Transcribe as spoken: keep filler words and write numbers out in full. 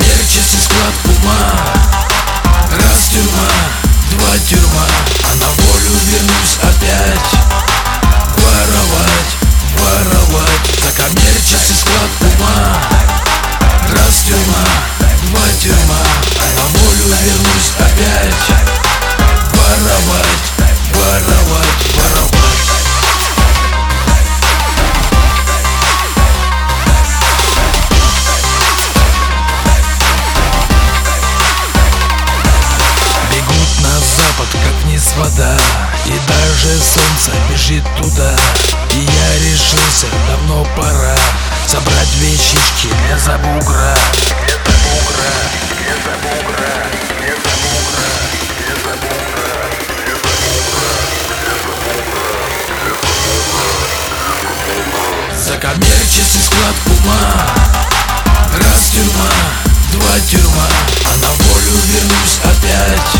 коммерческий склад ума. Раз тюрьма, два тюрьма, а на волю вернусь опять. Воровать, воровать за коммерческий склад ума. Раз тюрьма, два тюрьма, а на волю вернусь опять. Воровать, воровать, воровать. Как вниз вода, и даже солнце бежит туда. И я решился, давно пора собрать вещички для забугра. Для забугра, для забугра, для забугра, для забугра, для забугра, для забугра. За коммерческий склад ума. Раз тюрьма, два тюрьма, а на волю вернусь опять.